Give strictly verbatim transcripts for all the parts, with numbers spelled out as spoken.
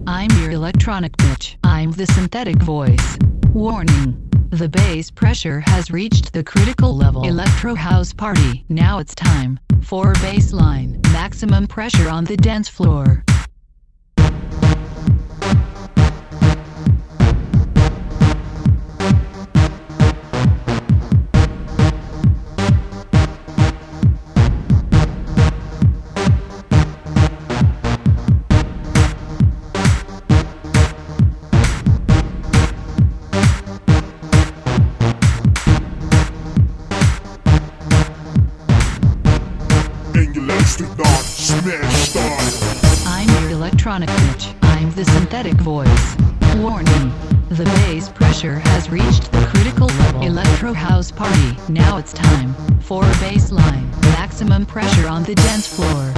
I'm your electronic bitch. I'm the synthetic voice. Warning. The bass pressure has reached the critical level. Electro house party. Now it's time for bassline. Maximum pressure on the dance floor. Smash style. I'm your electronic bitch. I'm the synthetic voice. Warning. The bass pressure has reached the critical level. Electro house party. Now it's time for bassline. Maximum pressure on the dance floor.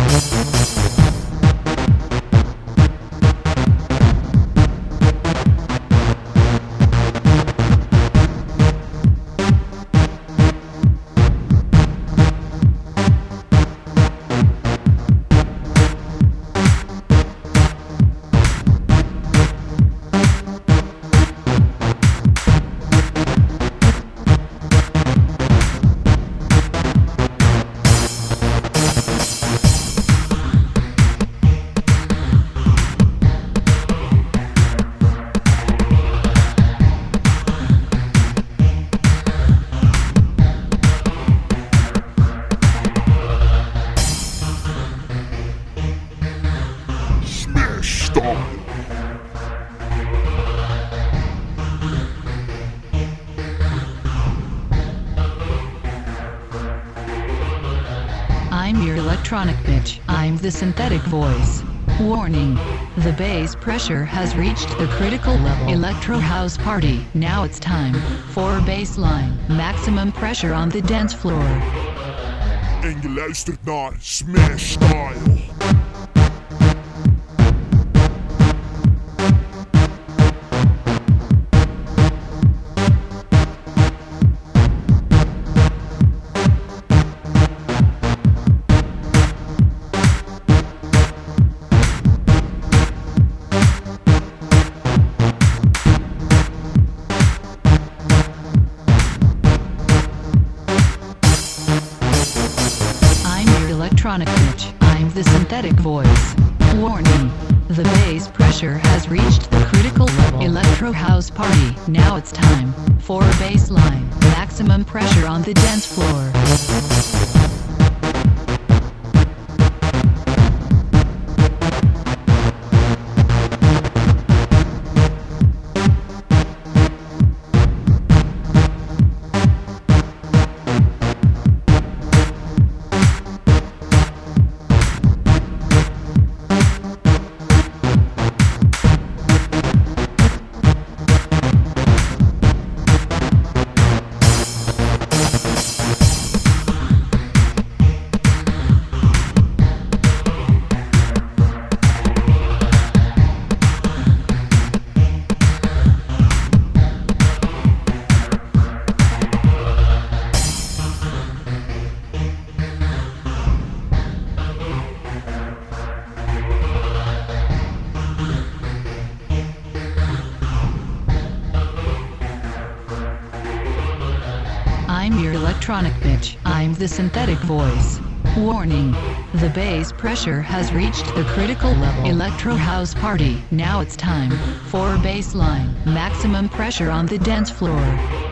I'm your electronic bitch. I'm the synthetic voice. Warning. The bass pressure has reached the critical level. Electro house party. Now it's time for bassline. Maximum pressure on the dance floor. En je luistert naar Smash Style. Electronic bitch. I'm the synthetic voice. Warning. The bass pressure has reached the critical level. Electro house party. Now it's time for bassline. Maximum pressure on the dance floor. I'm your electronic bitch. I'm the synthetic voice. Warning. The bass pressure has reached the critical level. Electro house party. Now it's time for bassline. Maximum pressure on the dance floor.